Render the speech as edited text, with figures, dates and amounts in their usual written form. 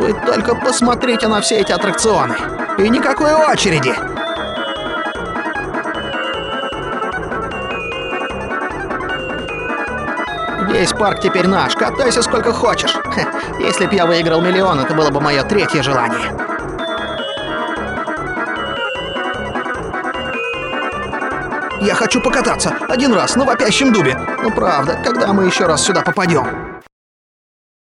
Вы только посмотрите на все эти аттракционы. И никакой очереди. Весь парк теперь наш, катайся сколько хочешь. Хе, если б я выиграл миллион, это было бы мое третье желание. Я хочу покататься один раз на вопящем дубе. Ну правда, когда мы еще раз сюда попадем?